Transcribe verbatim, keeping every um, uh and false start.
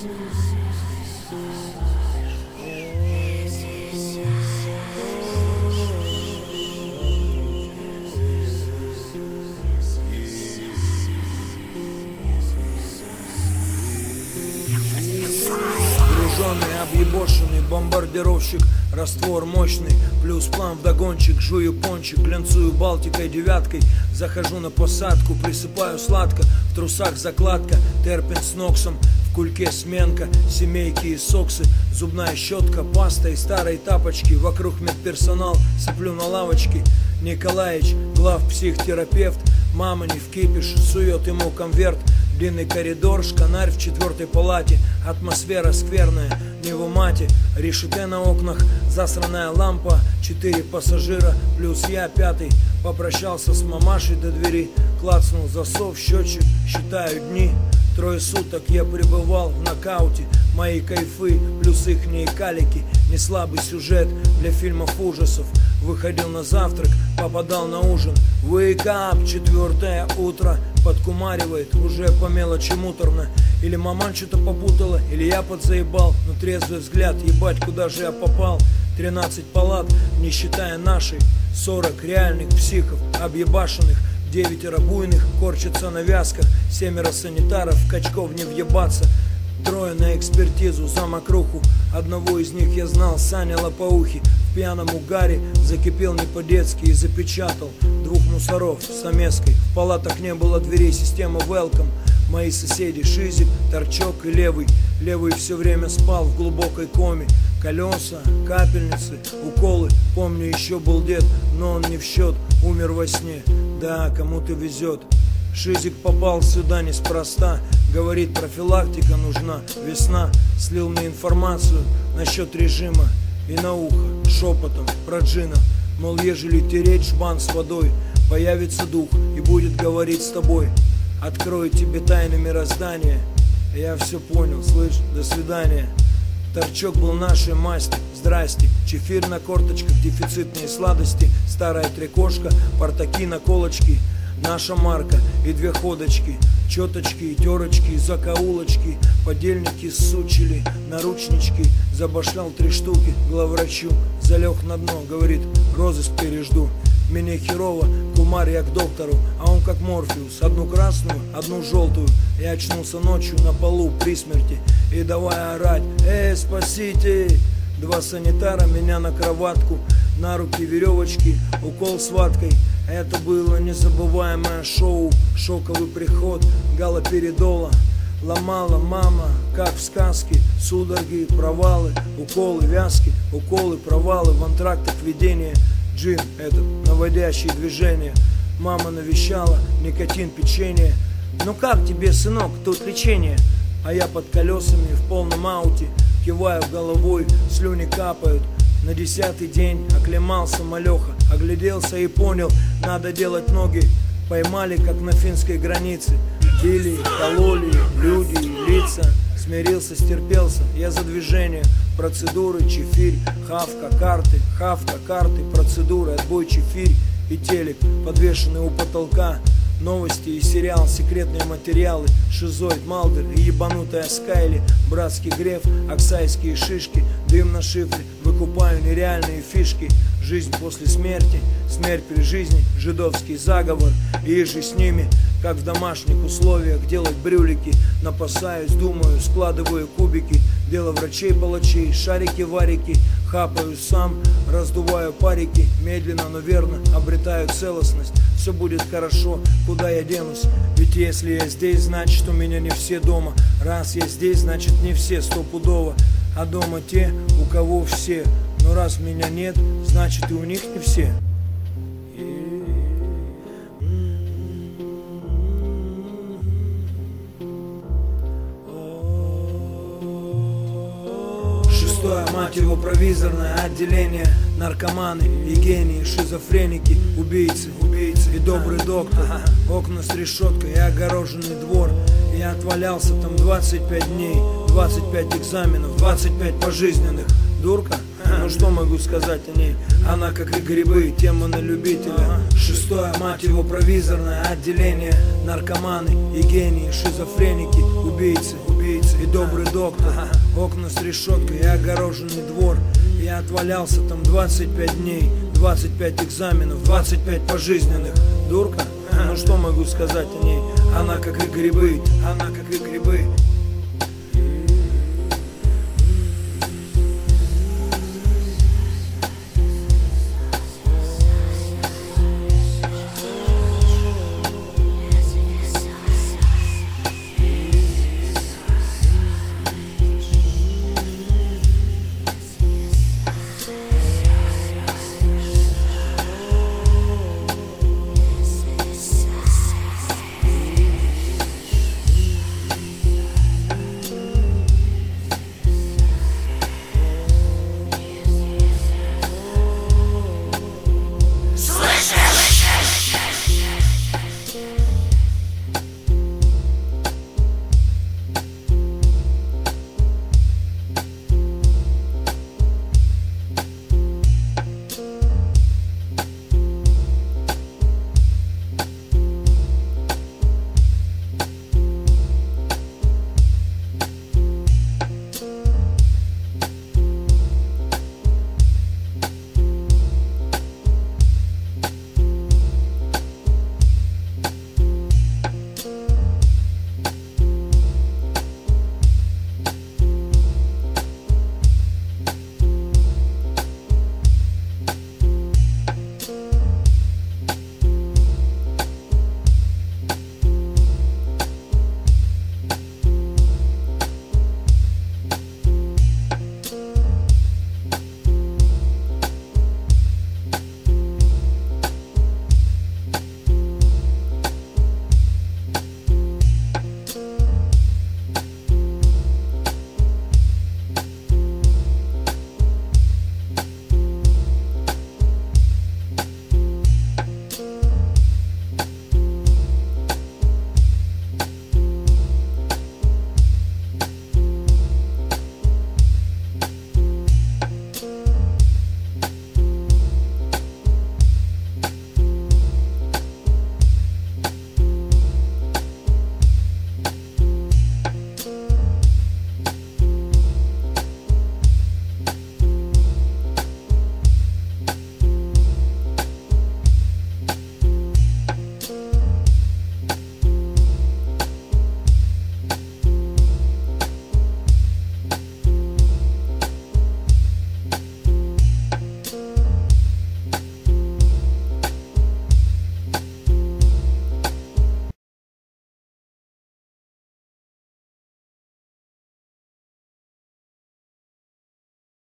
Объебошенный бомбардировщик, раствор мощный, плюс план вдогончик, жую пончик, глянцую Балтикой девяткой, захожу на посадку, присыпаю сладко, в трусах закладка, терпен с ноксом, в кульке сменка, семейки и соксы, зубная щетка, паста и старые тапочки, вокруг медперсонал, сыплю на лавочке, Николаич, главпсихтерапевт, мама не вкипиш, сует ему конверт. Длинный коридор, шканарь в четвертой палате, атмосфера скверная, не в умате, решете на окнах, засранная лампа, четыре пассажира, плюс я пятый, попрощался с мамашей до двери, клацнул засов, счетчик, считаю дни, трое суток я пребывал в нокауте, мои кайфы, плюс ихние калики, не слабый сюжет для фильмов ужасов, выходил на завтрак, попадал на ужин, wake up, четвертое утро, подкумаривает, уже по мелочи муторно. Или маман что-то попутала, или я подзаебал. Но трезвый взгляд, ебать, куда же я попал. Тринадцать палат, не считая нашей. Сорок реальных психов, объебашенных. Девятеро буйных, корчатся на вязках. Семеро санитаров, качков не въебаться. Трое на экспертизу, за мокруху. Одного из них я знал, Саня Лопоухий. В пьяном угаре закипел не по-детски и запечатал двух мусоров с омеской. В палатах не было дверей, система welcome. Мои соседи Шизик, Торчок и Левый. Левый все время спал в глубокой коме. Колеса, капельницы, уколы. Помню, еще был дед, но он не в счет, умер во сне. Да, кому-то везет. Шизик попал сюда неспроста. Говорит, профилактика нужна. Весна, слил мне информацию насчет режима. И на ухо, шепотом, про джина. Мол, ежели тереть жбан с водой, появится дух и будет говорить с тобой. Открою тебе тайны мироздания. Я все понял, слышь, до свидания. Торчок был нашей масти, здрасте. Чефир на корточках, дефицитные сладости. Старая трикошка, портаки на колочки. Наша марка и две ходочки, четочки и терочки, закоулочки, подельники сучили, наручнички, забашлял три штуки главврачу, залег на дно, говорит, розыск пережду. Мне херово, кумар я к доктору, а он как Морфеус, одну красную, одну желтую. Я очнулся ночью на полу при смерти и давай орать, эй, спасите! Два санитара меня на кроватку, на руки веревочки, укол с ваткой. Это было незабываемое шоу, шоковый приход, галоперидола. Ломала мама, как в сказке, судороги, провалы, уколы, вязки, уколы, провалы, в антрактах видения. Джин этот, наводящий движение. Мама навещала, никотин, печенье. Ну как тебе, сынок, тут лечение? А я под колесами в полном ауте, киваю головой, слюни капают. На десятый день оклемался малеха, огляделся и понял, надо делать ноги. Поймали, как на финской границе. Били, кололи, люди, лица. Смирился, стерпелся, я за движение. Процедуры, чефирь, хавка, карты, хавка, карты, процедуры, отбой, чефирь и телек, подвешенный у потолка. Новости и сериал, секретные материалы, шизоид, Малдер и ебанутая Скайли, братский греф, оксайские шишки, дым на шифре, выкупаю нереальные фишки. Жизнь после смерти, смерть при жизни, жидовский заговор, и же с ними, как в домашних условиях, делать брюлики. Напасаюсь, думаю, складываю кубики, дело врачей-палачей, шарики-варики, хапаю сам, раздуваю парики, медленно, но верно обретаю целостность. Все будет хорошо, куда я денусь? Ведь если я здесь, значит у меня не все дома. Раз я здесь, значит не все стопудово. А дома те, у кого все. Но раз меня нет, значит и у них не все. Шестое, мать его, провизорное отделение. Наркоманы и гении, шизофреники, убийцы, убийцы и добрый доктор. Окна с решеткой и огороженный двор. Я отвалялся там двадцать пять дней, двадцать пять экзаменов, двадцать пять пожизненных. Дурка? Ну что могу сказать о ней? Она как и грибы, тема на любителя. Шестое, мать его, провизорное отделение. Наркоманы и гении, шизофреники, убийцы, убийцы и добрый доктор. Окна с решеткой и огороженный двор. Я отвалялся там двадцать пять дней, двадцать пять экзаменов, двадцать пять пожизненных. Дурка? Ну что могу сказать о ней? Она как и грибы, она как и грибы.